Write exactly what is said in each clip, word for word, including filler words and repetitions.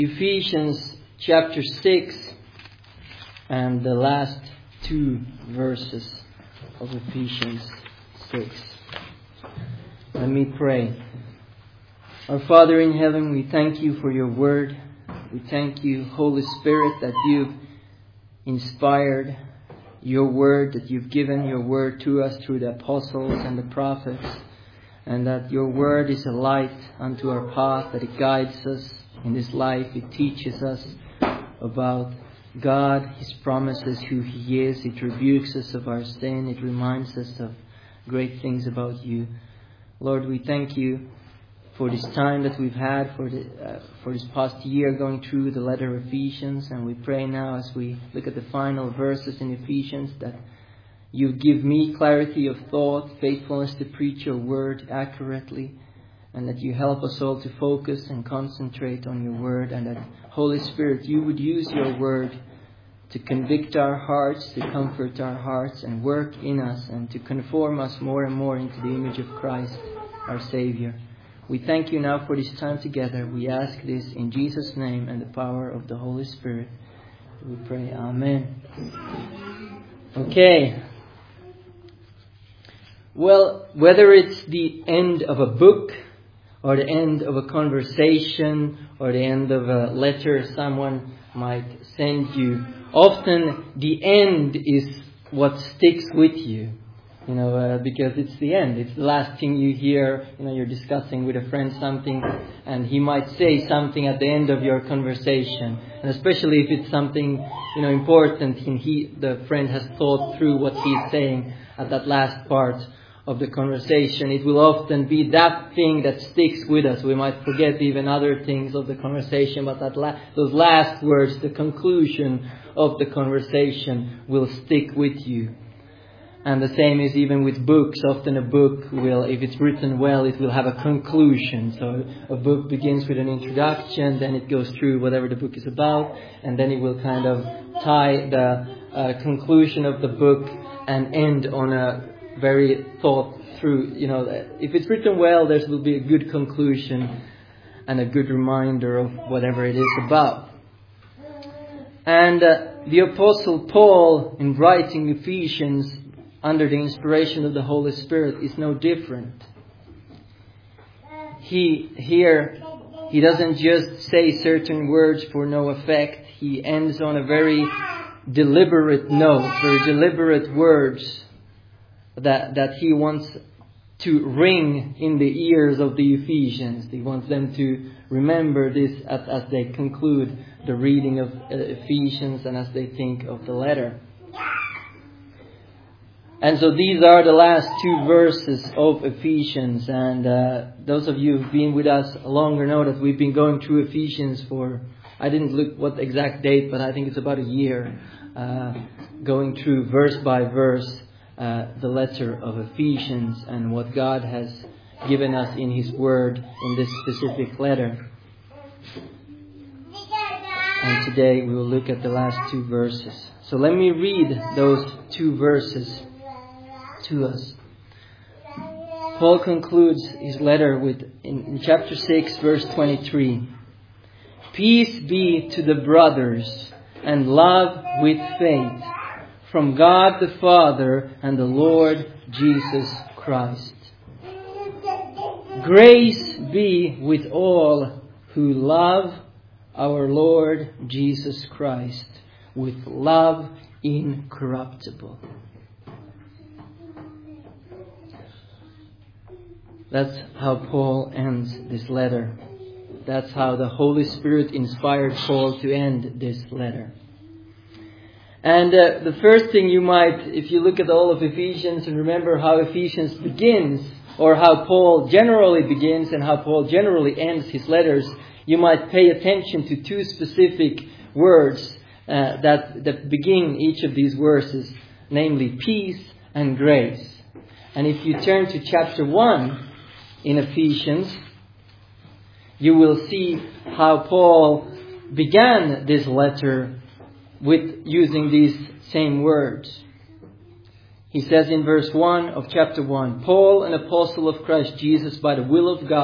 Ephesians chapter six and the last two verses of Ephesians six. Let me pray. Our Father in heaven, we thank you for your word. We thank you, Holy Spirit, that you've inspired your word, that you've given your word to us through the apostles and the prophets, and that your word is a light unto our path, that it guides us in this life. It teaches us about God, His promises, who He is. It rebukes us of our sin. It reminds us of great things about you. Lord, we thank you for this time that we've had, for the, uh, for this past year going through the letter of Ephesians. And we pray now as we look at the final verses in Ephesians that you give me clarity of thought, faithfulness to preach your word accurately, and that you help us all to focus and concentrate on your word, and that, Holy Spirit, you would use your word to convict our hearts, to comfort our hearts, and work in us, and to conform us more and more into the image of Christ, our Savior. We thank you now for this time together. We ask this in Jesus' name and the power of the Holy Spirit. We pray, Amen. Okay. Well, whether it's the end of a book, or the end of a conversation, or the end of a letter someone might send you, often the end is what sticks with you. You know, uh, because it's the end. It's the last thing you hear. You know, you're discussing with a friend something, and he might say something at the end of your conversation. And especially if it's something, you know, important, and he, the friend has thought through what he's saying at that last part of the conversation, it will often be that thing that sticks with us. We might forget even other things of the conversation, but that la- those last words, the conclusion of the conversation, will stick with you. And the same is even with books. Often a book will, if it's written well, it will have a conclusion. So a book begins with an introduction, then it goes through whatever the book is about, and then it will kind of tie the uh, conclusion of the book and end on a very thought through, you know, if it's written well, there will be a good conclusion and a good reminder of whatever it is about. And uh, the Apostle Paul, in writing Ephesians under the inspiration of the Holy Spirit, is no different. He here, he doesn't just say certain words for no effect. He ends on a very deliberate note, very deliberate words that that he wants to ring in the ears of the Ephesians. He wants them to remember this as, as they conclude the reading of Ephesians and as they think of the letter. And so these are the last two verses of Ephesians. And uh, those of you who've been with us longer know that we've been going through Ephesians for, I didn't look what exact date, but I think it's about a year, uh, going through verse by verse Uh, the letter of Ephesians and what God has given us in His Word in this specific letter. And today we will look at the last two verses. So let me read those two verses to us. Paul concludes his letter with, in, in chapter six, verse twenty-three, "Peace be to the brothers and love with faith, from God the Father and the Lord Jesus Christ. Grace be with all who love our Lord Jesus Christ with love incorruptible." That's how Paul ends this letter. That's how the Holy Spirit inspired Paul to end this letter. And uh, the first thing you might, if you look at all of Ephesians and remember how Ephesians begins, or how Paul generally begins and how Paul generally ends his letters, you might pay attention to two specific words uh, that, that begin each of these verses, namely peace and grace. And if you turn to chapter one in Ephesians, you will see how Paul began this letter with using these same words. He says in verse one of chapter one, "Paul, an apostle of Christ Jesus by the will of God,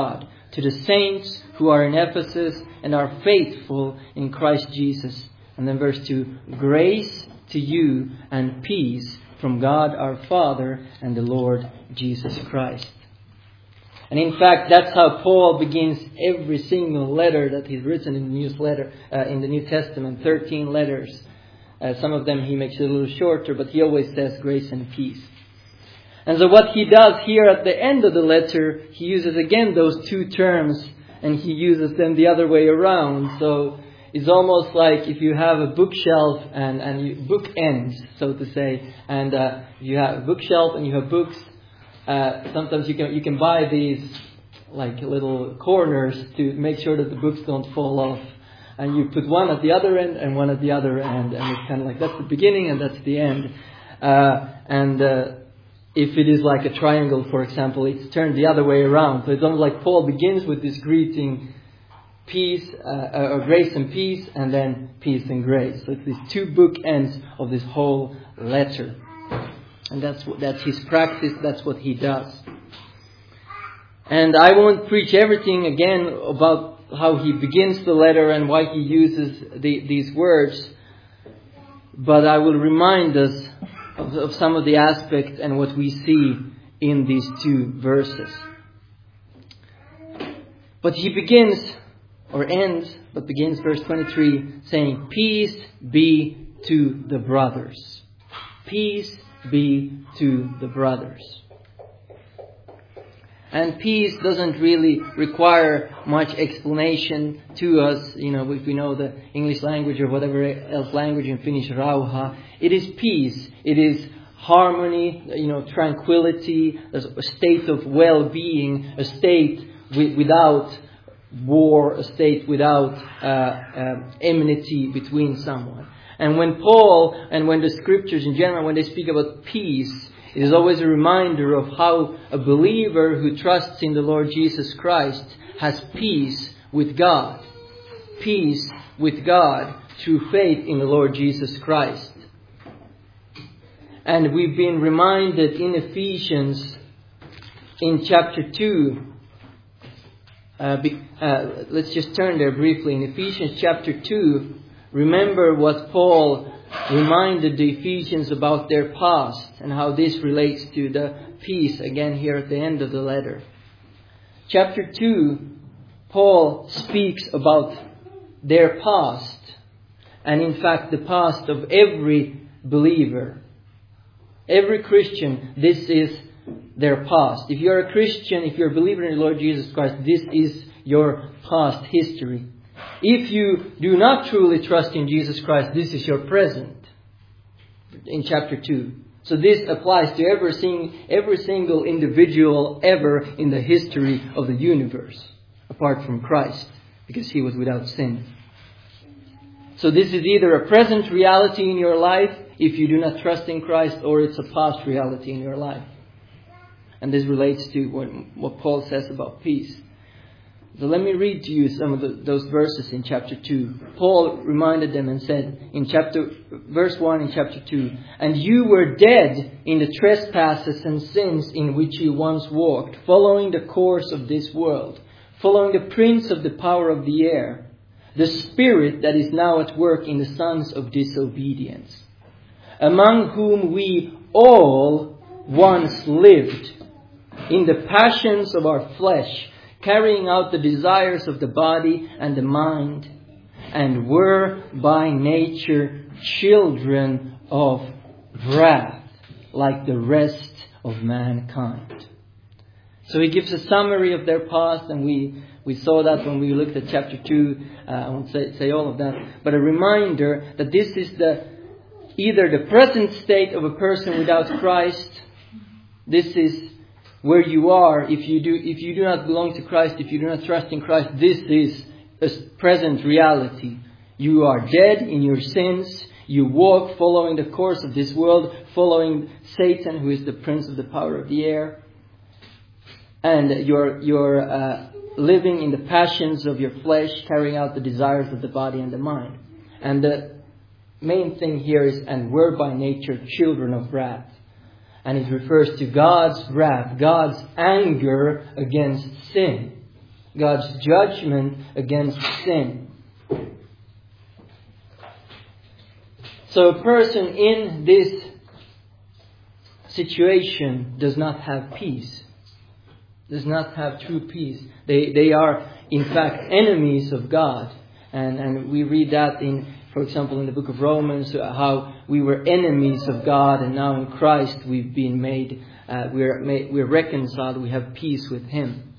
to the saints who are in Ephesus and are faithful in Christ Jesus. And then verse two, grace to you and peace from God our Father and the Lord Jesus Christ. And in fact, that's how Paul begins every single letter that he's written in the New, letter, uh, in the New Testament, thirteen letters. Uh, some of them he makes it a little shorter, but he always says grace and peace. And so what he does here at the end of the letter, he uses again those two terms, and he uses them the other way around. So it's almost like if you have a bookshelf and, and you, book ends, so to say, and uh, you have a bookshelf and you have books. Uh, sometimes you can you can buy these like little corners to make sure that the books don't fall off. And you put one at the other end and one at the other end, and it's kind of like that's the beginning and that's the end. Uh, and uh, if it is like a triangle, for example, it's turned the other way around. So it's almost like Paul begins with this greeting, peace, uh, or grace and peace, and then peace and grace. So it's these two bookends of this whole letter. And that's what, that's his practice, that's what he does. And I won't preach everything again about how he begins the letter and why he uses the, these words. But I will remind us of, of some of the aspects and what we see in these two verses. But he begins, or ends, but begins verse twenty-three saying, peace be to the brothers. Peace be to the brothers. And peace doesn't really require much explanation to us. You know, if we know the English language or whatever else language in Finnish, rauha. It is peace. It is harmony, you know, tranquility, a state of well-being, a state w- without war, a state without uh, uh, enmity between someone. And when Paul and when the scriptures in general, when they speak about peace, it is always a reminder of how a believer who trusts in the Lord Jesus Christ has peace with God. Peace with God through faith in the Lord Jesus Christ. And we've been reminded in Ephesians in chapter two. Uh, be, uh, let's just turn there briefly. In Ephesians chapter two, remember what Paul reminded the Ephesians about their past and how this relates to the peace again here at the end of the letter. Chapter two, Paul speaks about their past, and in fact the past of every believer. Every Christian, this is their past. If you're a Christian, if you're a believer in the Lord Jesus Christ, this is your past history. If you do not truly trust in Jesus Christ, this is your present. In chapter two. So this applies to every, sing, every single individual ever in the history of the universe, apart from Christ, because he was without sin. So this is either a present reality in your life if you do not trust in Christ, or it's a past reality in your life. And this relates to what, what Paul says about peace. So let me read to you some of the, those verses in chapter two. Paul reminded them and said in chapter verse one in chapter two, and you were dead in the trespasses and sins in which you once walked, following the course of this world, following the prince of the power of the air, the spirit that is now at work in the sons of disobedience, among whom we all once lived in the passions of our flesh, carrying out the desires of the body and the mind, and were by nature children of wrath, like the rest of mankind. So he gives a summary of their past, and we, we saw that when we looked at chapter two. Uh, I won't say, say all of that, but a reminder that this is the either the present state of a person without Christ. This is where you are if you do if you do not belong to Christ, if you do not trust in Christ. This is a present reality. You are dead in your sins. You walk following the course of this world, following Satan, who is the prince of the power of the air. And you're you're uh, living in the passions of your flesh, carrying out the desires of the body and the mind. And the main thing here is, and were by nature children of wrath. And it refers to God's wrath, God's anger against sin. God's judgment against sin. So a person in this situation does not have peace. Does not have true peace. They they are in fact enemies of God. And and we read that in, for example, in the book of Romans, how we were enemies of God, and now in Christ we've been made, uh, we're made, we're reconciled, we have peace with Him.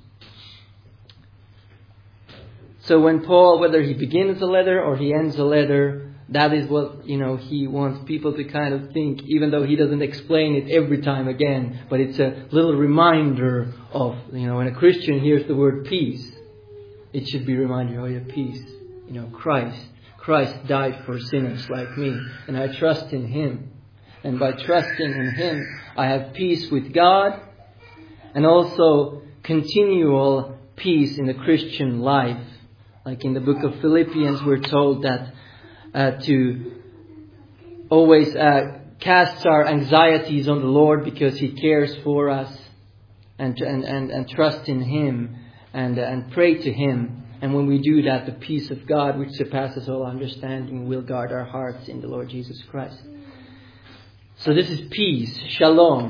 So when Paul, whether he begins a letter or he ends a letter, that is what, you know, he wants people to kind of think, even though he doesn't explain it every time again. But it's a little reminder of, you know, when a Christian hears the word peace, it should be reminded, oh yeah, peace. You know, Christ. Christ died for sinners like me. And I trust in Him. And by trusting in Him, I have peace with God. And also continual peace in the Christian life. Like in the book of Philippians, we're told that Uh, to always uh, cast our anxieties on the Lord because He cares for us, and and and, and trust in Him and uh, and pray to Him. And when we do that, the peace of God, which surpasses all understanding, will guard our hearts in the Lord Jesus Christ. So this is peace, shalom.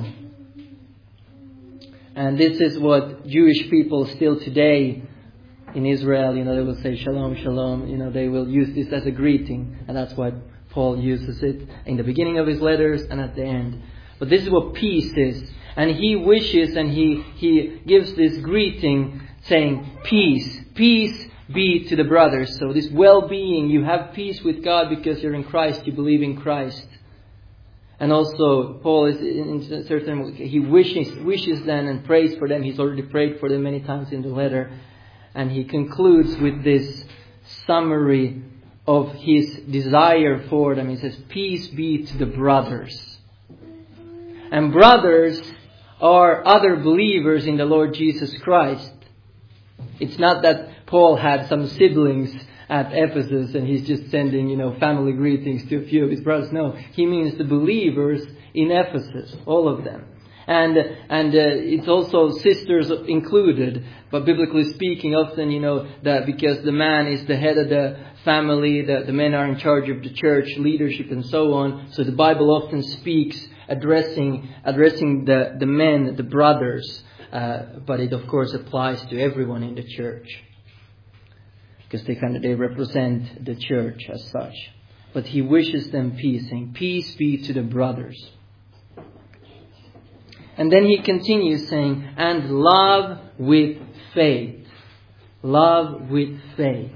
And this is what Jewish people still today in Israel, you know, they will say shalom, shalom. You know, they will use this as a greeting. And that's why Paul uses it in the beginning of his letters and at the end. But this is what peace is. And he wishes and he, he gives this greeting saying, peace, peace be to the brothers. So this well-being, you have peace with God because you're in Christ, you believe in Christ. And also, Paul is in certain, he wishes, wishes them and prays for them. He's already prayed for them many times in the letter. And he concludes with this summary of his desire for them. He says, peace be to the brothers. And brothers are other believers in the Lord Jesus Christ. It's not that Paul had some siblings at Ephesus and he's just sending, you know, family greetings to a few of his brothers. No, he means the believers in Ephesus, all of them. And and uh, it's also sisters included. But biblically speaking, often, you know, that because the man is the head of the family, the, the men are in charge of the church, leadership and so on. So the Bible often speaks addressing addressing the, the men, the brothers. Uh, but it of course applies to everyone in the church. Because they kind of they represent the church as such. But he wishes them peace, saying, peace be to the brothers. And then he continues saying, and love with faith. Love with faith.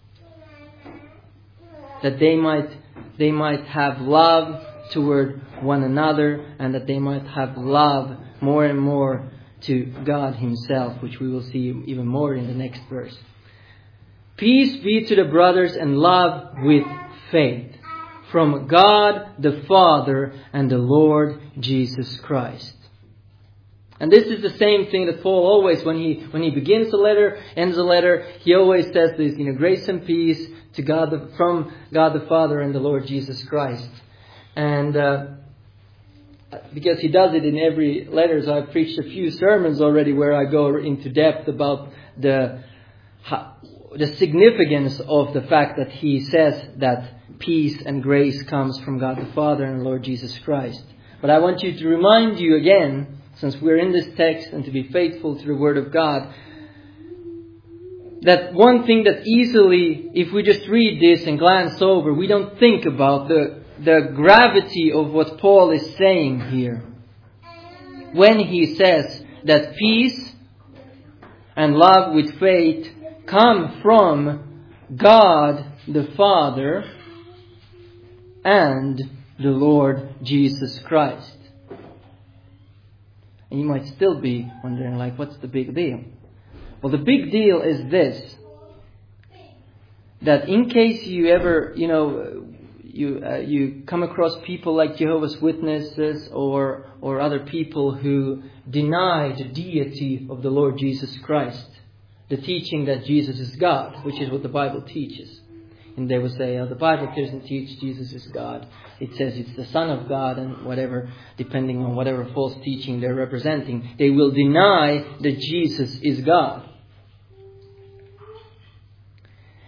That they might, they might have love toward one another, and that they might have love more and more to God Himself, which we will see even more in the next verse. Peace be to the brothers and love with faith from God the Father and the Lord Jesus Christ. And this is the same thing that Paul always, when he when he begins the letter, ends the letter, he always says this, you know, grace and peace to God the, from God the Father and the Lord Jesus Christ. And uh, because he does it in every letter, so I've preached a few sermons already where I go into depth about the the significance of the fact that he says that peace and grace comes from God the Father and the Lord Jesus Christ. But I want you to remind you again, since we're in this text, and to be faithful to the Word of God, that one thing that easily, if we just read this and glance over, we don't think about the, the gravity of what Paul is saying here. When he says that peace and love with faith come from God the Father and the Lord Jesus Christ. And you might still be wondering, like, what's the big deal? Well, the big deal is this. That in case you ever, you know, you uh, you come across people like Jehovah's Witnesses or or other people who deny the deity of the Lord Jesus Christ, the teaching that Jesus is God, which is what the Bible teaches. And they will say, oh, the Bible doesn't teach Jesus is God. It says it's the Son of God and whatever, depending on whatever false teaching they're representing. They will deny that Jesus is God.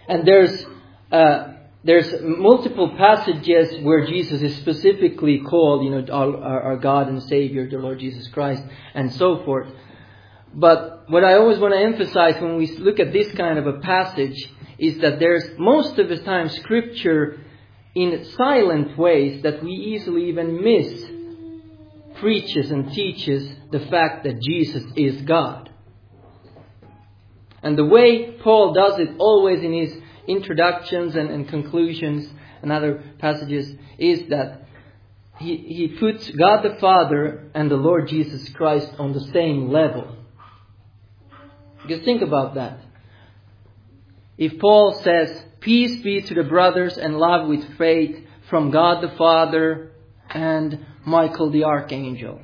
And there's uh, there's multiple passages where Jesus is specifically called, you know, our, our God and Savior, the Lord Jesus Christ, and so forth. But what I always want to emphasize when we look at this kind of a passage is that there's most of the time Scripture in silent ways that we easily even miss preaches and teaches the fact that Jesus is God. And the way Paul does it always in his introductions and, and conclusions and other passages is that he, he puts God the Father and the Lord Jesus Christ on the same level. Because think about that. If Paul says, peace be to the brothers and love with faith from God the Father and Michael the Archangel.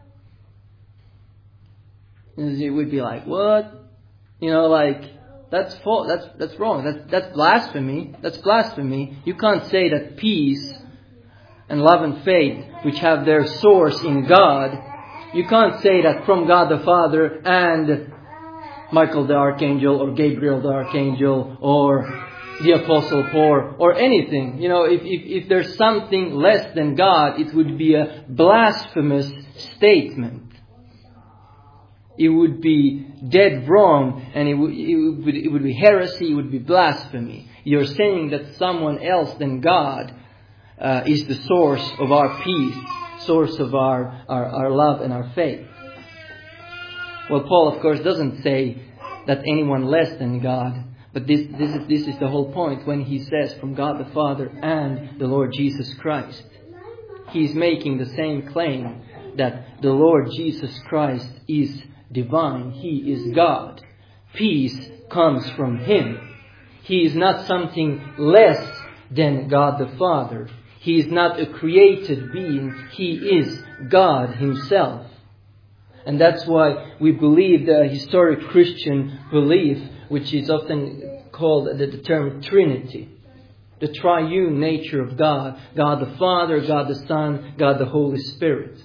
It would be like, what? You know, like, that's false, that's that's wrong. That's, that's blasphemy. That's blasphemy. You can't say that peace and love and faith, which have their source in God, you can't say that from God the Father and Michael the Archangel or Gabriel the Archangel or the Apostle Paul or anything. You know, if, if, if there's something less than God, it would be a blasphemous statement. It would be dead wrong, and it would, it would, it would be heresy, it would be blasphemy. You're saying that someone else than God uh, is the source of our peace, source of our, our, our love and our faith. Well, Paul, of course, doesn't say that anyone less than God. But this, this, is, this is the whole point when he says from God the Father and the Lord Jesus Christ. He's making the same claim that the Lord Jesus Christ is divine. He is God. Peace comes from Him. He is not something less than God the Father. He is not a created being. He is God Himself. And that's why we believe the historic Christian belief, which is often called the, the term Trinity. The triune nature of God. God the Father, God the Son, God the Holy Spirit.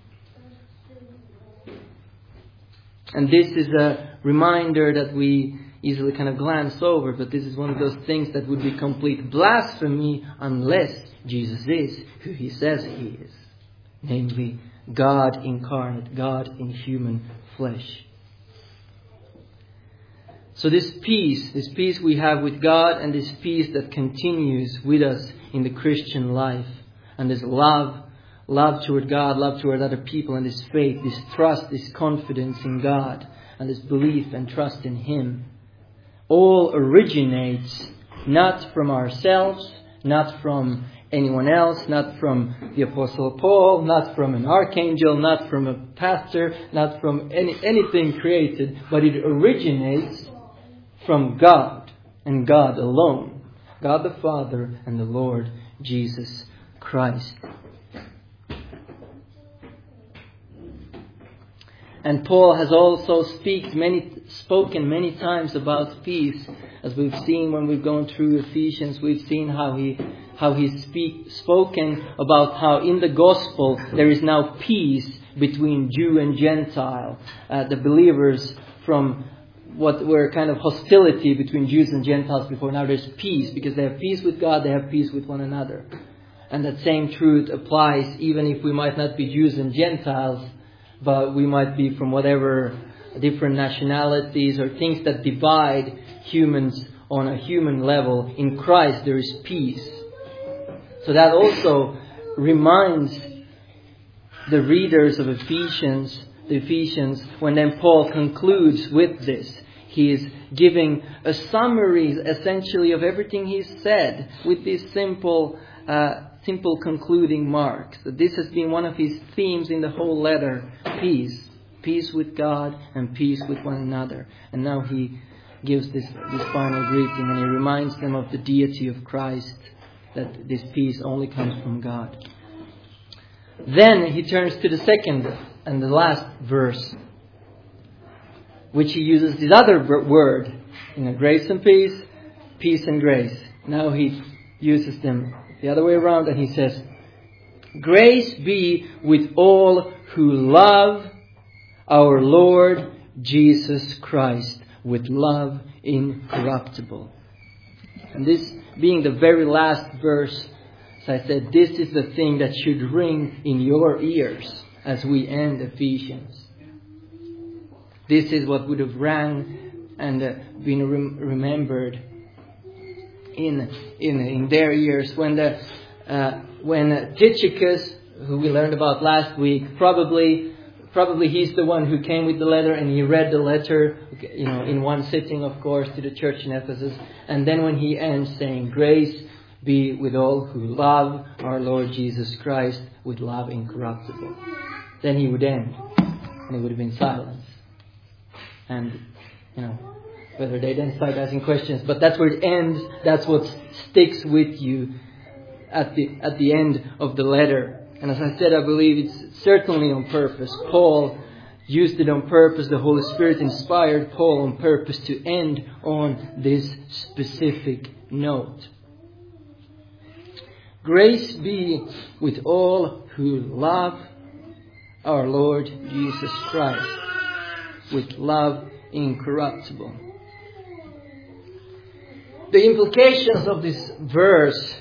And this is a reminder that we easily kind of glance over, but this is one of those things that would be complete blasphemy unless Jesus is who He says He is. Namely, God incarnate, God in human flesh. So this peace, this peace we have with God and this peace that continues with us in the Christian life, and this love, love toward God, love toward other people, and this faith, this trust, this confidence in God, and this belief and trust in Him, all originates not from ourselves, not from anyone else, not from the Apostle Paul, not from an archangel, not from a pastor, not from any, anything created, but it originates from God and God alone. God the Father and the Lord Jesus Christ. And Paul has also speak many, spoken many times about peace. As we've seen when we've gone through Ephesians, we've seen how he how he's speak, spoken about how in the gospel there is now peace between Jew and Gentile. Uh, the believers from what were kind of hostility between Jews and Gentiles before, now there's peace because they have peace with God, they have peace with one another. And that same truth applies even if we might not be Jews and Gentiles, but we might be from whatever different nationalities or things that divide humans on a human level. In Christ there is peace. So that also reminds the readers of Ephesians, the Ephesians, when then Paul concludes with this. He is giving a summary essentially of everything he's said with these simple uh, simple concluding marks. That this has been one of his themes in the whole letter. Peace. Peace with God and peace with one another. And now he gives this, this final greeting and he reminds them of the deity of Christ. That this peace only comes from God. Then he turns to the second and the last verse, which he uses this other word, you know, grace and peace, peace and grace. Now he uses them the other way around and he says, grace be with all who love our Lord Jesus Christ with love incorruptible. And this being the very last verse, as I said, this is the thing that should ring in your ears as we end Ephesians. This is what would have rang and uh, been rem- remembered in in in their ears when the uh, when Tychicus, who we learned about last week, probably probably he's the one who came with the letter and he read the letter, you know, in one sitting, of course, to the church in Ephesus, and then when he ends saying, "Grace be with all who love our Lord Jesus Christ with love incorruptible," then he would end, and it would have been silence. And you know, whether they then start asking questions, but that's where it ends. That's what sticks with you at the at the end of the letter. And as I said, I believe it's certainly on purpose. Paul used it on purpose. The Holy Spirit inspired Paul on purpose to end on this specific note. Grace be with all who love our Lord Jesus Christ with love incorruptible. The implications of this verse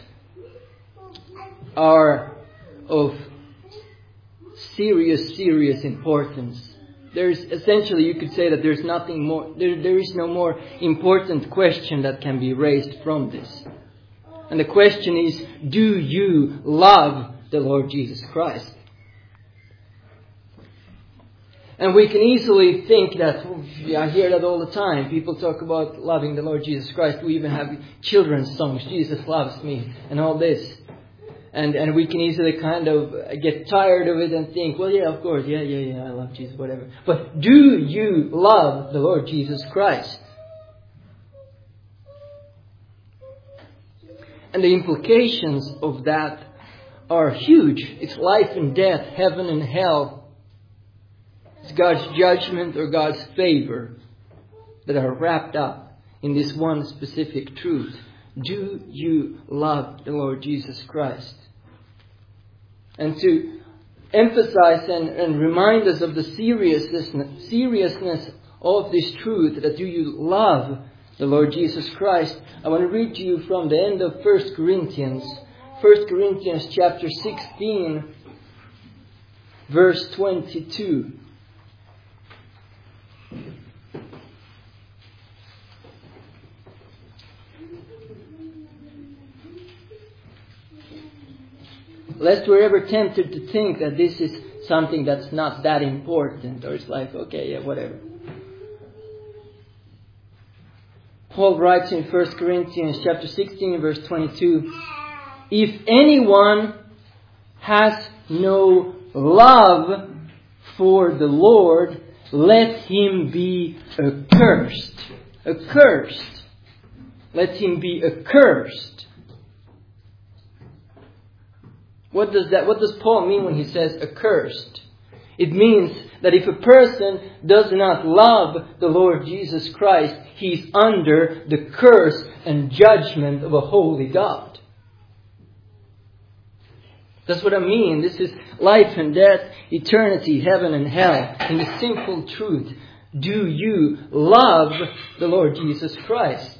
are of serious, serious importance. There's essentially, you could say that there's nothing more, there, there is no more important question that can be raised from this. And the question is, do you love the Lord Jesus Christ? And we can easily think that, yeah, I hear that all the time. People talk about loving the Lord Jesus Christ. We even have children's songs, Jesus loves me, and all this. And and we can easily kind of get tired of it and think, well, yeah, of course, yeah, yeah, yeah, I love Jesus, whatever. But do you love the Lord Jesus Christ? And the implications of that are huge. It's life and death, heaven and hell. It's God's judgment or God's favor that are wrapped up in this one specific truth. Do you love the Lord Jesus Christ? And to emphasize and, and remind us of the seriousness, seriousness of this truth, that do you love the Lord Jesus Christ, I want to read to you from the end of First Corinthians. First Corinthians chapter sixteen, verse twenty-two. Lest we're ever tempted to think that this is something that's not that important, or it's like, okay, yeah, whatever. Paul writes in First Corinthians chapter sixteen, verse twenty-two, if anyone has no love for the Lord, let him be accursed. Accursed. Let him be accursed. What does that, what does Paul mean when he says accursed? It means that if a person does not love the Lord Jesus Christ, he's under the curse and judgment of a holy God. That's what I mean. This is life and death, eternity, heaven and hell. And the simple truth, do you love the Lord Jesus Christ?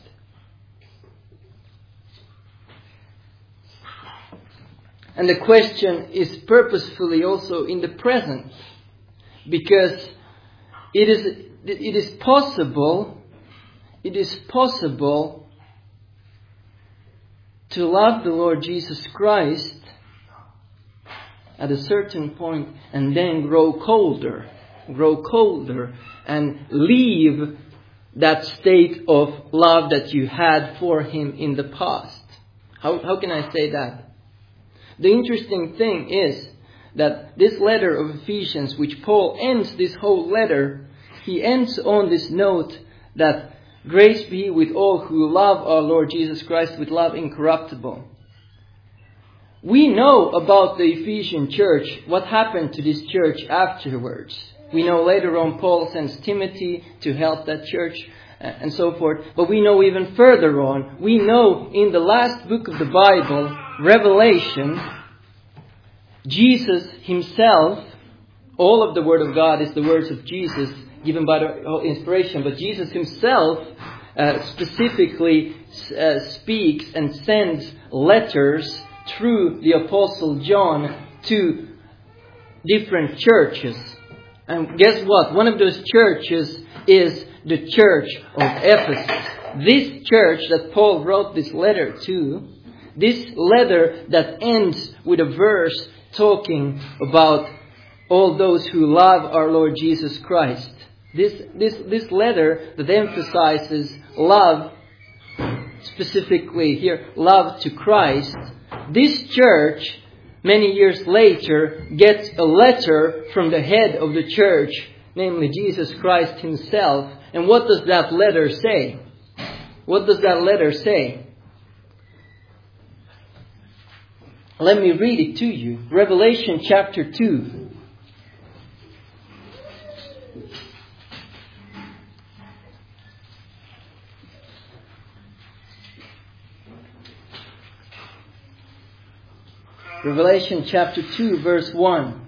And the question is purposefully also in the present, because it is it is possible, it is possible to love the Lord Jesus Christ at a certain point and then grow colder, grow colder and leave that state of love that you had for Him in the past. How how can I say that? The interesting thing is that this letter of Ephesians, which Paul ends this whole letter, he ends on this note that grace be with all who love our Lord Jesus Christ with love incorruptible. We know about the Ephesian church, what happened to this church afterwards. We know later on Paul sends Timothy to help that church and so forth. But we know even further on, we know in the last book of the Bible, Revelation, Jesus Himself, all of the Word of God is the words of Jesus given by the inspiration, but Jesus Himself uh, specifically uh, speaks and sends letters through the Apostle John to different churches. And guess what? One of those churches is the church of Ephesus. This church that Paul wrote this letter to, this letter that ends with a verse talking about all those who love our Lord Jesus Christ. This, this, this letter that emphasizes love, specifically here, love to Christ. This church, many years later, gets a letter from the head of the church, namely Jesus Christ himself. And what does that letter say? What does that letter say? Let me read it to you. Revelation chapter two. Revelation chapter two, verse one.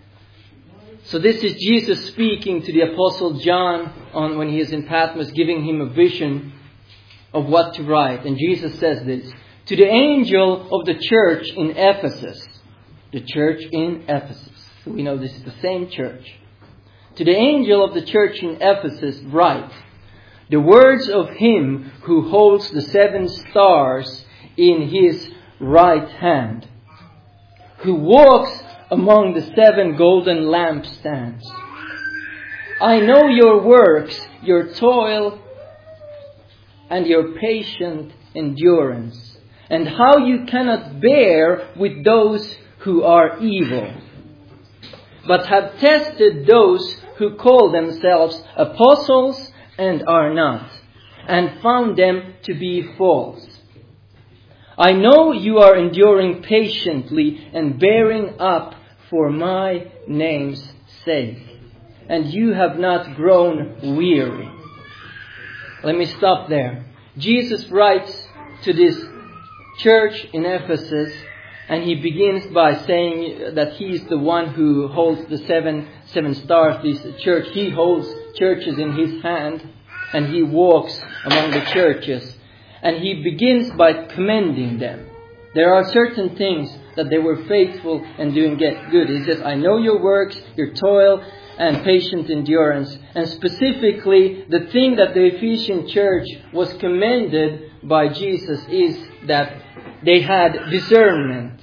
So this is Jesus speaking to the Apostle John on when he is in Patmos, giving him a vision of what to write. And Jesus says this: to the angel of the church in Ephesus. The church in Ephesus. So we know this is the same church. To the angel of the church in Ephesus write, the words of him who holds the seven stars in his right hand, who walks among the seven golden lampstands. I know your works, your toil, and your patient endurance, and how you cannot bear with those who are evil, but have tested those who call themselves apostles and are not, and found them to be false. I know you are enduring patiently and bearing up for my name's sake, and you have not grown weary. Let me stop there. Jesus writes to this church in Ephesus, and he begins by saying that he is the one who holds the seven seven stars. This church, he holds churches in his hand, and he walks among the churches. And he begins by commending them. There are certain things that they were faithful and doing good. He says, I know your works, your toil, and patient endurance. And specifically, the thing that the Ephesian church was commended by Jesus is that they had discernment.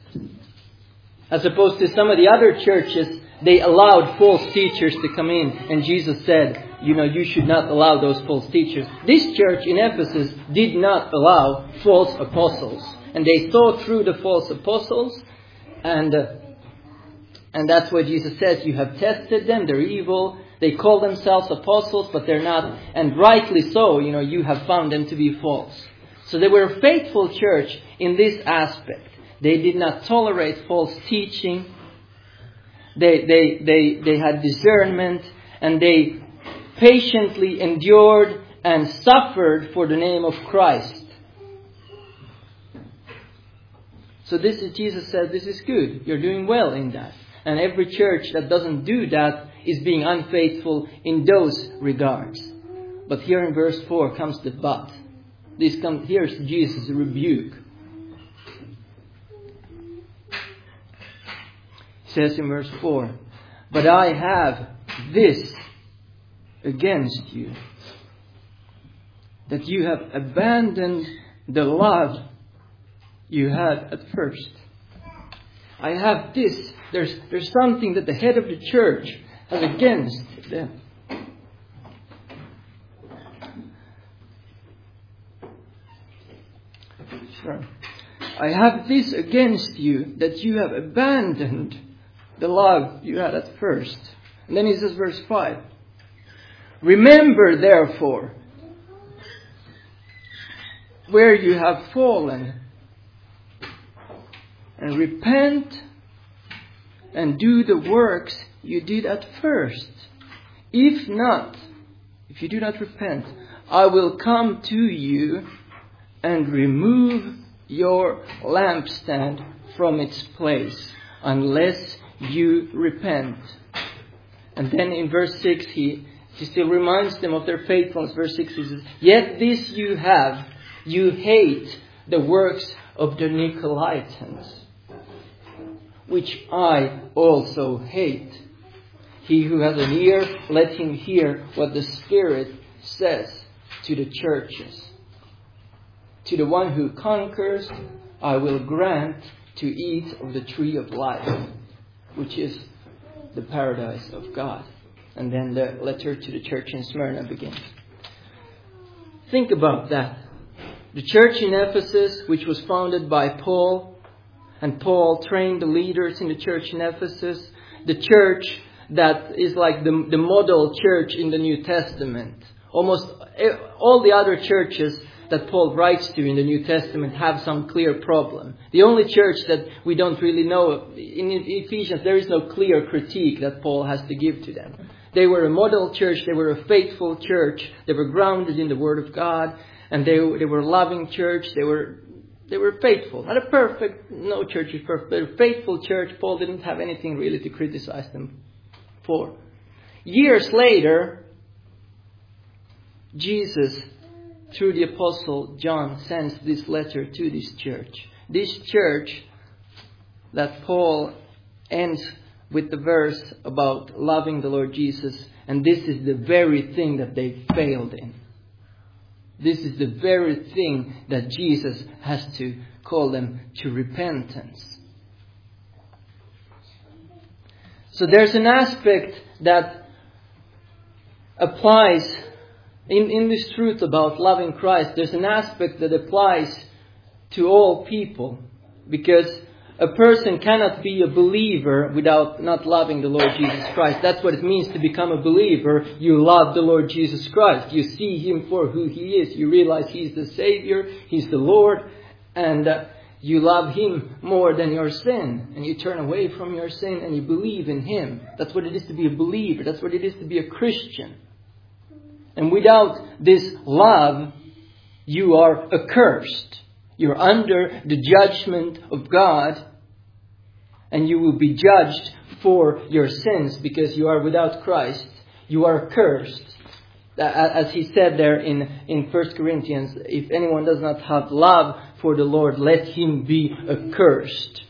As opposed to some of the other churches, they allowed false teachers to come in. And Jesus said, you know, you should not allow those false teachers. This church in Ephesus did not allow false apostles. And they thought through the false apostles. And uh, and that's what Jesus says. You have tested them. They're evil. They call themselves apostles, but they're not. And rightly so, you know, you have found them to be false. So they were a faithful church in this aspect. They did not tolerate false teaching. They, they, they, they had discernment, and they patiently endured and suffered for the name of Christ. So this is, Jesus said, this is good. You're doing well in that. And every church that doesn't do that is being unfaithful in those regards. But here in verse four comes the but. This comes, here's Jesus' rebuke. He says in verse four, but I have this against you, that you have abandoned the love you had at first. I have this. There's, there's something that the head of the church has against them. Sure. I have this against you, that you have abandoned the love you had at first. And then he says, verse five. Remember, therefore, where you have fallen, and repent and do the works you did at first. If not, if you do not repent, I will come to you and remove your lampstand from its place, unless you repent. And then in verse six he He still reminds them of their faithfulness. Verse six he says, "Yet this you have, you hate the works of the Nicolaitans, which I also hate. He who has an ear, let him hear what the Spirit says to the churches. To the one who conquers, I will grant to eat of the tree of life, which is the paradise of God." And then the letter to the church in Smyrna begins. Think about that. The church in Ephesus, which was founded by Paul, and Paul trained the leaders in the church in Ephesus. The church that is like the, the model church in the New Testament. Almost all the other churches that Paul writes to in the New Testament have some clear problem. The only church that we don't really know, in Ephesians, there is no clear critique that Paul has to give to them. They were a model church, they were a faithful church, they were grounded in the Word of God, and they, they were a loving church, they were they were faithful. Not a perfect, no church is perfect, but a faithful church. Paul didn't have anything really to criticize them for. Years later, Jesus, through the Apostle John, sends this letter to this church. This church that Paul ends with the verse about loving the Lord Jesus. And this is the very thing that they failed in. This is the very thing that Jesus has to call them to repentance. So there's an aspect that applies in, in this truth about loving Christ. There's an aspect that applies to all people, because a person cannot be a believer without not loving the Lord Jesus Christ. That's what it means to become a believer. You love the Lord Jesus Christ. You see Him for who He is. You realize He's the Savior. He's the Lord. And uh, you love Him more than your sin. And you turn away from your sin and you believe in Him. That's what it is to be a believer. That's what it is to be a Christian. And without this love, you are accursed. You're under the judgment of God. And you will be judged for your sins because you are without Christ. You are cursed. As he said there in, in First Corinthians, if anyone does not have love for the Lord, let him be accursed.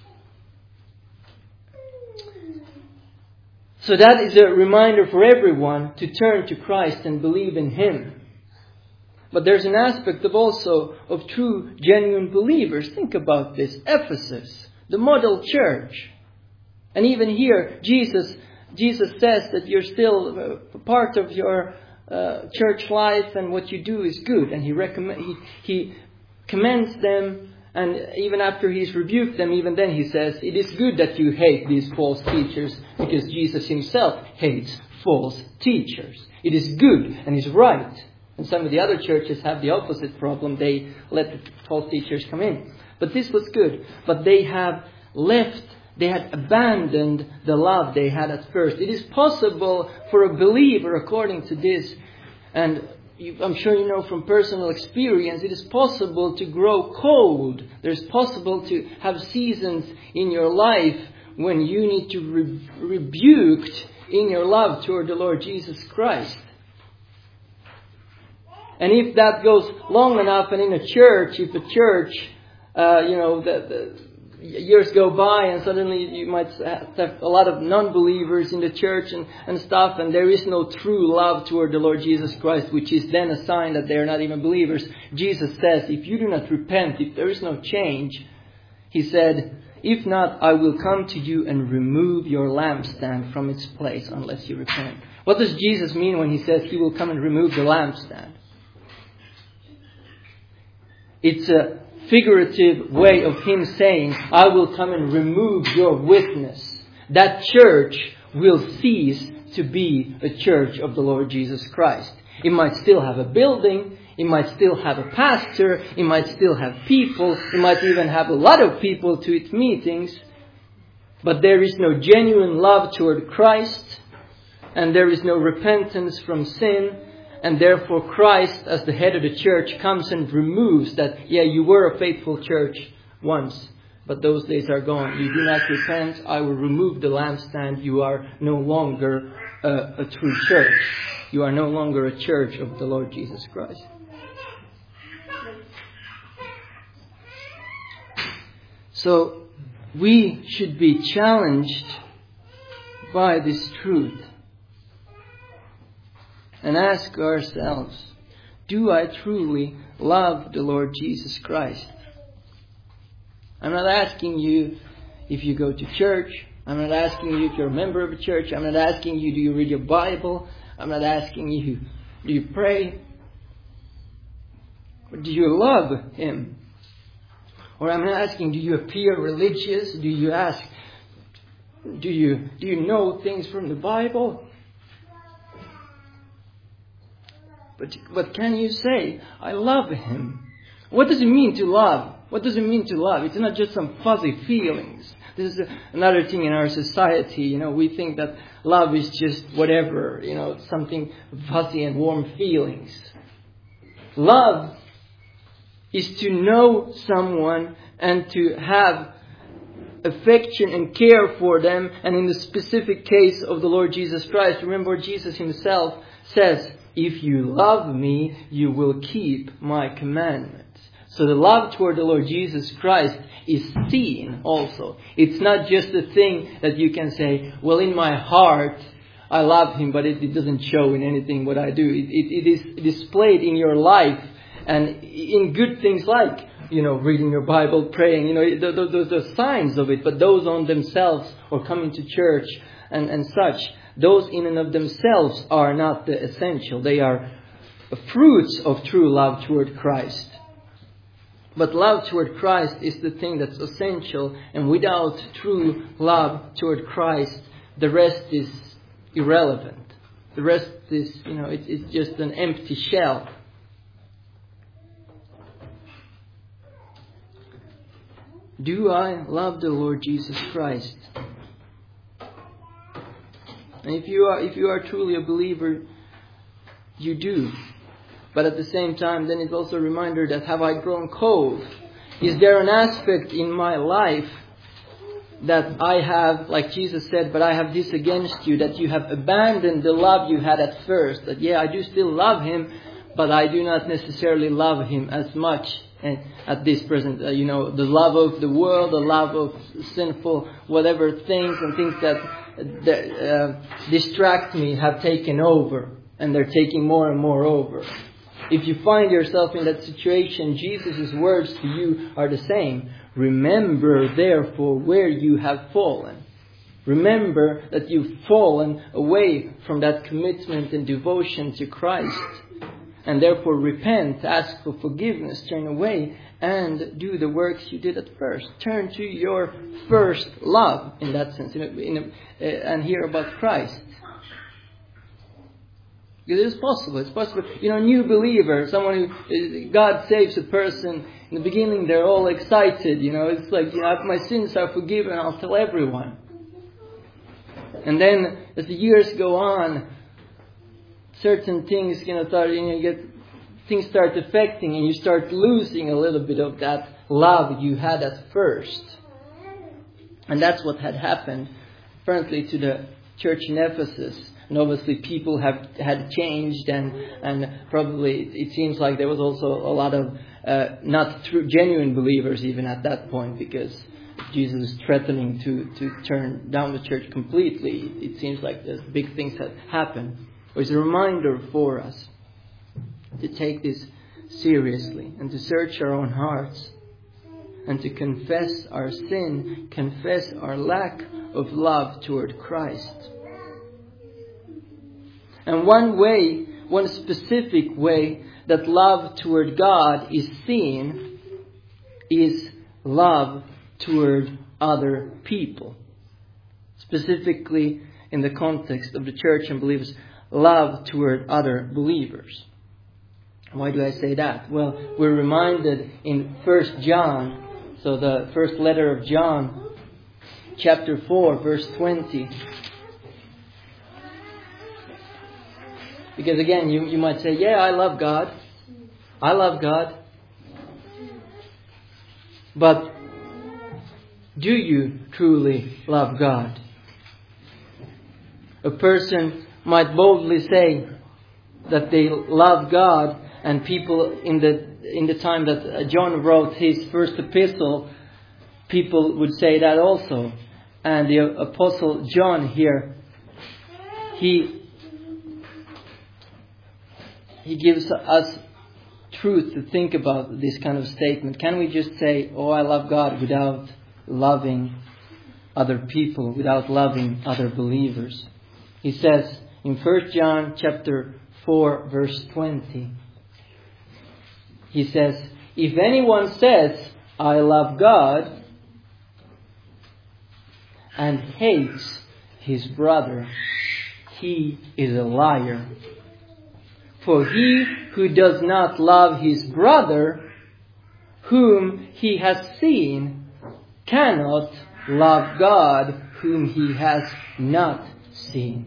So that is a reminder for everyone to turn to Christ and believe in Him. But there's an aspect of also of true, genuine believers. Think about this. Ephesus, the model church. And even here, Jesus Jesus says that you're still uh, part of your uh, church life and what you do is good. And he, recommend, he, he commends them. And even after He's rebuked them, even then He says, it is good that you hate these false teachers, because Jesus Himself hates false teachers. It is good and it's right. And some of the other churches have the opposite problem. They let the false teachers come in. But this was good. But they have left, they had abandoned the love they had at first. It is possible for a believer, according to this, and I'm sure you know from personal experience, it is possible to grow cold. There's possible to have seasons in your life when you need to be rebuked in your love toward the Lord Jesus Christ. And if that goes long enough, and in a church, if a church, uh, you know, the, the years go by and suddenly you might have a lot of non-believers in the church and, and stuff, and there is no true love toward the Lord Jesus Christ, which is then a sign that they are not even believers. Jesus says, if you do not repent, if there is no change, He said, if not, I will come to you and remove your lampstand from its place unless you repent. What does Jesus mean when He says He will come and remove the lampstand? It's a figurative way of Him saying, I will come and remove your witness. That church will cease to be a church of the Lord Jesus Christ. It might still have a building. It might still have a pastor. It might still have people. It might even have a lot of people to its meetings. But there is no genuine love toward Christ. And there is no repentance from sin. And therefore Christ, as the head of the church, comes and removes that, yeah, you were a faithful church once, but those days are gone. You do not repent, I will remove the lampstand. You are no longer a, a true church. You are no longer a church of the Lord Jesus Christ. So we should be challenged by this truth and ask ourselves, do I truly love the Lord Jesus Christ? I'm not asking you if you go to church. I'm not asking you if you're a member of a church. I'm not asking you, do you read your Bible? I'm not asking you, do you pray? But do you love Him? Or I'm not asking, do you appear religious? Do you ask, do you, do you know things from the Bible? But, but can you say, I love Him? What does it mean to love? What does it mean to love? It's not just some fuzzy feelings. This is another thing in our society. You know, we think that love is just whatever, you know, something fuzzy and warm feelings. Love is to know someone and to have affection and care for them. And in the specific case of the Lord Jesus Christ, remember Jesus Himself says, if you love me, you will keep my commandments. So the love toward the Lord Jesus Christ is seen also. It's not just a thing that you can say, well, in my heart, I love Him, but it, it doesn't show in anything what I do. It, it, it is displayed in your life and in good things like, you know, reading your Bible, praying, you know, those are signs of it. But those on themselves or coming to church and, and such, those in and of themselves are not the essential. They are fruits of true love toward Christ. But love toward Christ is the thing that's essential. And without true love toward Christ, the rest is irrelevant. The rest is, you know, it, it's just an empty shell. Do I love the Lord Jesus Christ? And if you are, if you are truly a believer, you do. But at the same time, then it's also a reminder that have I grown cold? Is there an aspect in my life that I have, like Jesus said, but I have this against you, that you have abandoned the love you had at first? That yeah, I do still love Him, but I do not necessarily love Him as much at this present, uh, you know, the love of the world, the love of sinful whatever things and things that, that uh, distract me have taken over, and they're taking more and more over. If you find yourself in that situation, Jesus' words to you are the same. Remember, therefore, where you have fallen. Remember that you've fallen away from that commitment and devotion to Christ. And therefore repent, ask for forgiveness, turn away, and do the works you did at first. Turn to your first love, in that sense, in a, in a, uh, and hear about Christ. Because it is possible. It's possible. You know, a new believer, someone who, God saves a person, in the beginning they're all excited. You know, it's like, you know, if my sins are forgiven, I'll tell everyone. And then, as the years go on, certain things, you know, start, you know, you get things start affecting, and you start losing a little bit of that love you had at first. And that's what had happened, apparently, to the church in Ephesus. And obviously, people have had changed, and and probably it seems like there was also a lot of uh, not true, genuine believers even at that point, because Jesus is threatening to to turn down the church completely. It seems like there's big things that happened. It's a reminder for us to take this seriously and to search our own hearts and to confess our sin, confess our lack of love toward Christ. And one way, one specific way that love toward God is seen is love toward other people. Specifically in the context of the church and believers, love toward other believers. Why do I say that? Well, we're reminded in First John, so the first letter of John, chapter four, verse twenty. Because again, you, you might say, yeah, I love God. I love God. But do you truly love God? A person might boldly say that they love God, and people in the in the time that John wrote his first epistle, people would say that also. And the Apostle John here, he he gives us truth to think about this kind of statement. Can we just say, "Oh, I love God," without loving other people, without loving other believers? He says in First John chapter four, verse twenty, he says, "If anyone says, 'I love God,' and hates his brother, he is a liar. For he who does not love his brother, whom he has seen, cannot love God, whom he has not seen."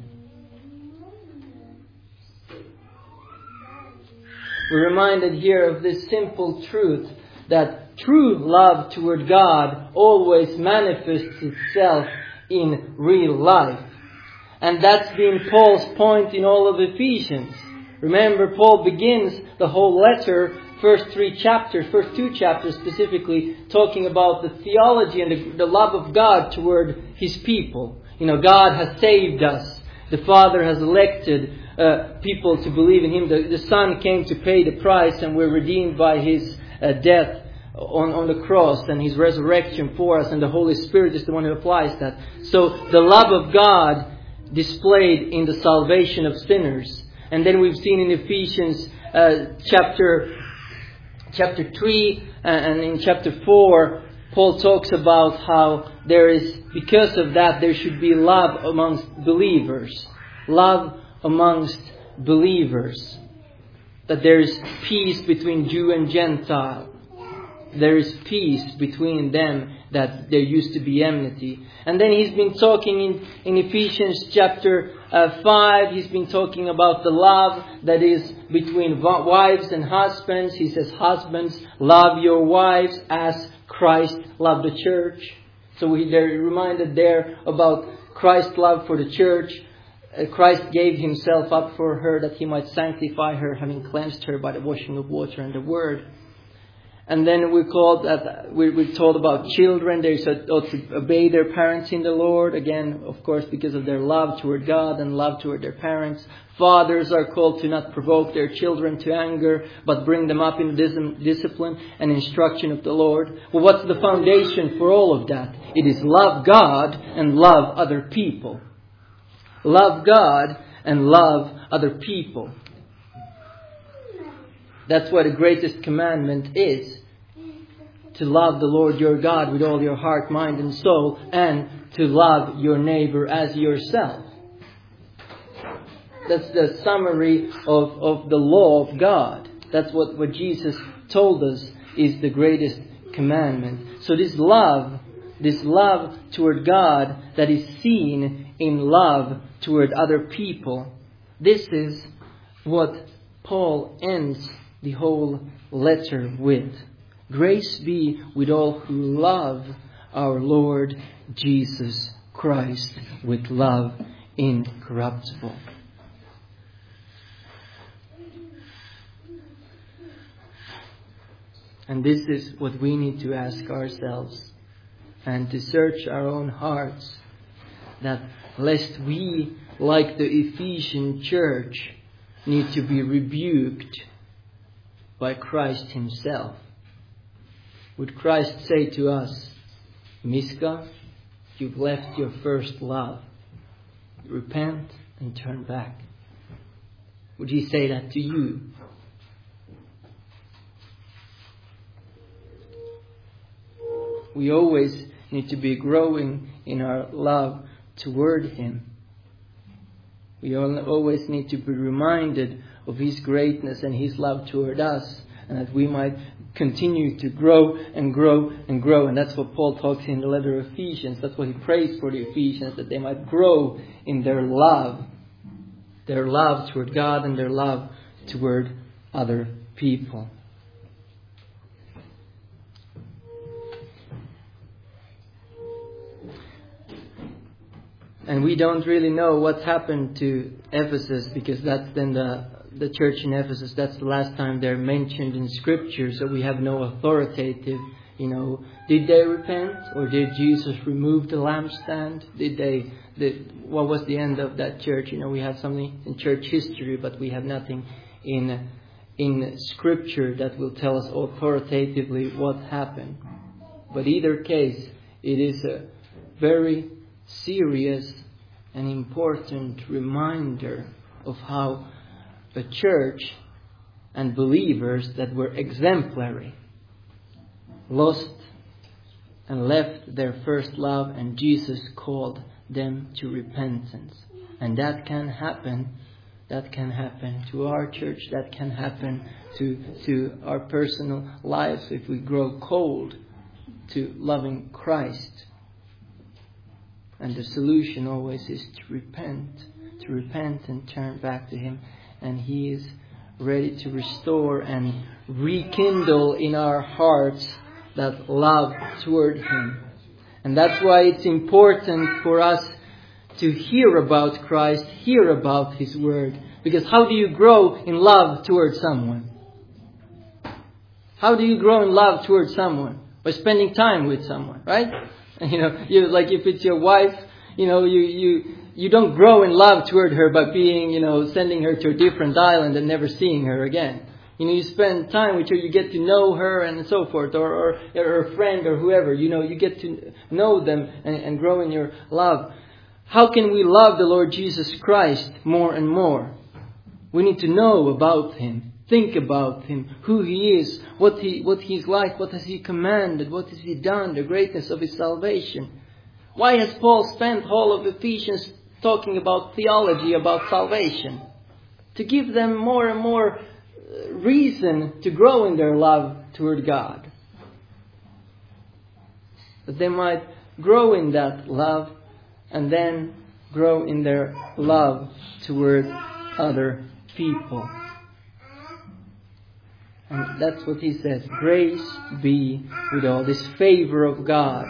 We're reminded here of this simple truth that true love toward God always manifests itself in real life. And that's been Paul's point in all of Ephesians. Remember, Paul begins the whole letter, first three chapters, first two chapters specifically, talking about the theology and the, the love of God toward His people. You know, God has saved us. The Father has elected uh, people to believe in Him. The, the Son came to pay the price, and we're redeemed by His uh, death on, on the cross and His resurrection for us. And the Holy Spirit is the one who applies that. So the love of God displayed in the salvation of sinners. And then we've seen in Ephesians uh, chapter chapter three uh, and in chapter four, Paul talks about how there is, because of that, there should be love amongst believers. Love amongst believers. That there is peace between Jew and Gentile. There is peace between them, that there used to be enmity. And then he's been talking in, in Ephesians chapter uh, five, he's been talking about the love that is between wives and husbands. He says, "Husbands, love your wives as Christ loved the church." So we, they're reminded there about Christ's love for the church. Uh, Christ gave Himself up for her that He might sanctify her, having cleansed her by the washing of water and the word. And then we're called that we're, we're told about children. They ought to obey their parents in the Lord. Again, of course, because of their love toward God and love toward their parents. Fathers are called to not provoke their children to anger, but bring them up in dis- discipline and instruction of the Lord. Well, what's the foundation for all of that? It is love God and love other people. Love God and love other people. That's what the greatest commandment is. To love the Lord your God with all your heart, mind and soul, and to love your neighbor as yourself. That's the summary of, of the law of God. That's what, what Jesus told us is the greatest commandment. So this love, this love toward God that is seen in love toward other people, this is what Paul ends the whole letter with. Grace be with all who love our Lord Jesus Christ with love incorruptible. And this is what we need to ask ourselves and to search our own hearts, that lest we, like the Ephesian church, need to be rebuked by Christ Himself. Would Christ say to us, "Miska, you've left your first love. Repent and turn back"? Would He say that to you? We always need to be growing in our love toward Him. We always need to be reminded of His greatness and His love toward us, and that we might continue to grow and grow and grow. And that's what Paul talks in the letter of Ephesians. That's what he prays for the Ephesians, that they might grow in their love. Their love toward God and their love toward other people. And we don't really know what's happened to Ephesus, because that's then the, the church in Ephesus. That's the last time they're mentioned in Scripture, so we have no authoritative, you know, did they repent? Or did Jesus remove the lampstand? Did they, did, what was the end of that church? You know, we have something in church history, but we have nothing in, in Scripture that will tell us authoritatively what happened. But either case, it is a very serious and important reminder of how a church and believers that were exemplary lost and left their first love, and Jesus called them to repentance. And that can happen. That can happen to our church. That can happen to, to our personal lives if we grow cold to loving Christ. And the solution always is to repent, to repent and turn back to Him. And He is ready to restore and rekindle in our hearts that love toward Him. And that's why it's important for us to hear about Christ, hear about His Word. Because how do you grow in love toward someone? How do you grow in love toward someone? By spending time with someone, right? You know, you like if it's your wife, you know, you, you, you don't grow in love toward her by being, you know, sending her to a different island and never seeing her again. You know, you spend time with her, you get to know her and so forth, or, or, or a friend or whoever, you know, you get to know them and, and grow in your love. How can we love the Lord Jesus Christ more and more? We need to know about Him. Think about Him, who He is, what He what He's like, what has He commanded, what has He done, the greatness of His salvation. Why has Paul spent all of Ephesians talking about theology, about salvation? To give them more and more reason to grow in their love toward God. That they might grow in that love and then grow in their love toward other people. And that's what he says. Grace be with all. This favor of God.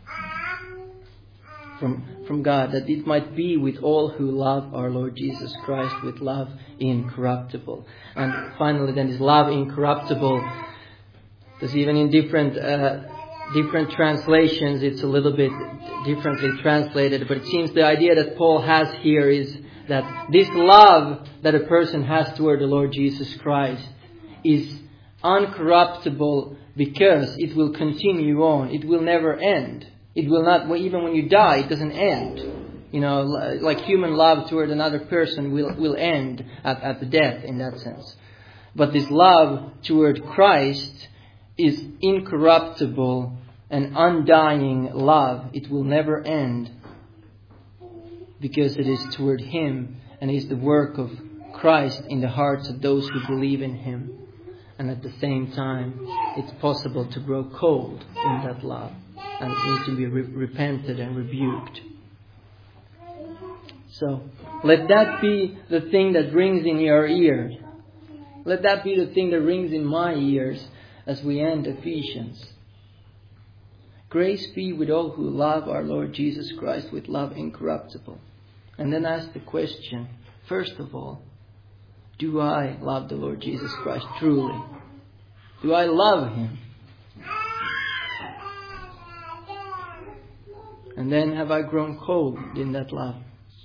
From, from God. That it might be with all who love our Lord Jesus Christ with love incorruptible. And finally then is love incorruptible. Because even in different uh, different translations it's a little bit differently translated. But it seems the idea that Paul has here is that this love that a person has toward the Lord Jesus Christ is uncorruptible because it will continue on. It will never end. It will not, even when you die, it doesn't end. You know, like human love toward another person will, will end at, at the death in that sense. But this love toward Christ is incorruptible and undying love. It will never end because it is toward Him and is the work of Christ in the hearts of those who believe in Him. And at the same time, it's possible to grow cold in that love and need to be re- repented and rebuked. So, let that be the thing that rings in your ears. Let that be the thing that rings in my ears as we end Ephesians. Grace be with all who love our Lord Jesus Christ with love incorruptible. And then ask the question, first of all, do I love the Lord Jesus Christ truly? Do I love Him? And then have I grown cold in that love?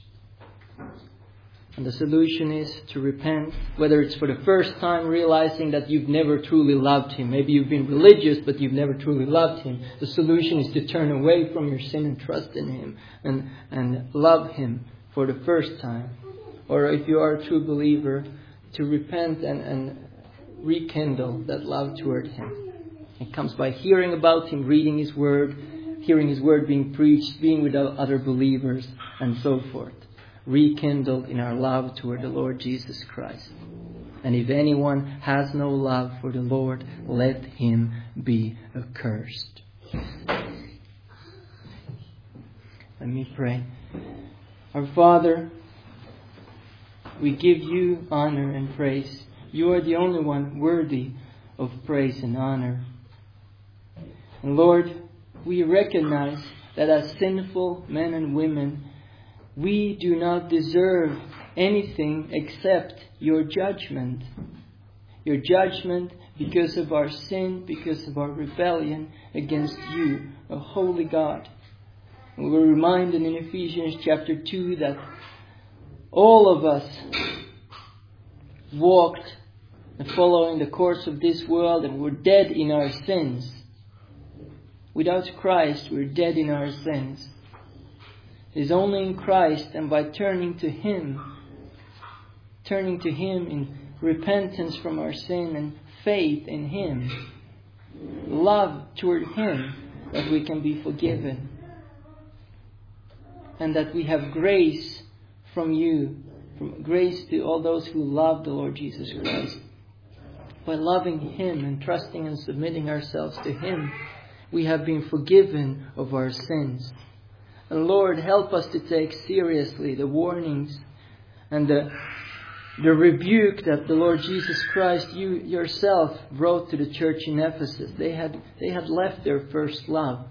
And the solution is to repent, whether it's for the first time realizing that you've never truly loved Him. Maybe you've been religious, but you've never truly loved Him. The solution is to turn away from your sin and trust in Him and, and love Him for the first time. Or if you are a true believer, to repent and, and rekindle that love toward Him. It comes by hearing about Him, reading His Word, hearing His Word being preached, being with other believers, and so forth. Rekindled in our love toward the Lord Jesus Christ. And if anyone has no love for the Lord, let him be accursed. Let me pray. Our Father, we give You honor and praise. You are the only one worthy of praise and honor. And Lord, we recognize that as sinful men and women, we do not deserve anything except your judgment. Your judgment because of our sin, because of our rebellion against you, O holy God. We were reminded in Ephesians chapter two that all of us walked following the course of this world and were dead in our sins. Without Christ, we're dead in our sins. It is only in Christ and by turning to Him, turning to Him in repentance from our sin and faith in Him, love toward Him, that we can be forgiven. And that we have grace from you, from grace to all those who love the Lord Jesus Christ. By loving Him and trusting and submitting ourselves to Him, we have been forgiven of our sins. And Lord, help us to take seriously the warnings and the, the rebuke that the Lord Jesus Christ, you yourself, wrote to the church in Ephesus. They had, they had left their first love.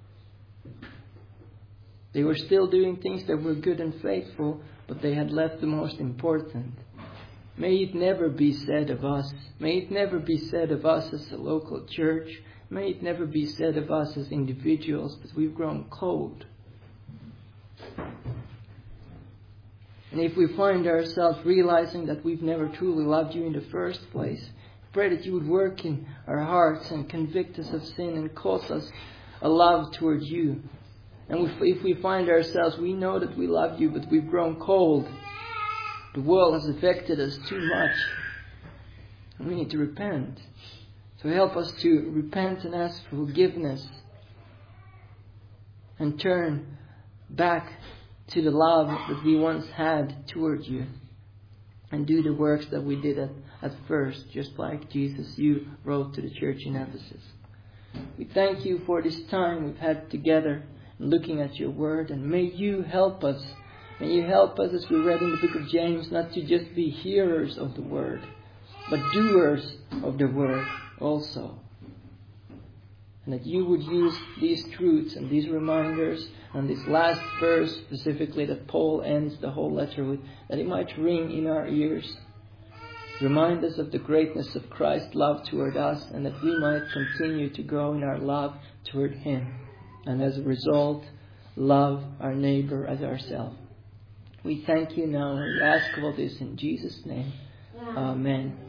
They were still doing things that were good and faithful, but they had left the most important. May it never be said of us. May it never be said of us as a local church. May it never be said of us as individuals that we've grown cold. And if we find ourselves realizing that we've never truly loved you in the first place, pray that you would work in our hearts and convict us of sin and cause us a love toward you. And if we find ourselves, we know that we love you, but we've grown cold. The world has affected us too much. And we need to repent. So help us to repent and ask for forgiveness. And turn back to the love that we once had towards you. And do the works that we did at, at first, just like Jesus, you wrote to the church in Ephesus. We thank you for this time we've had together, looking at your word, and may you help us. May you help us, as we read in the book of James, not to just be hearers of the word, but doers of the word also. And that you would use these truths and these reminders and this last verse specifically that Paul ends the whole letter with, that it might ring in our ears. Remind us of the greatness of Christ's love toward us, and that we might continue to grow in our love toward Him. And as a result, love our neighbor as ourselves. We thank you now, and we ask all this in Jesus' name. Amen.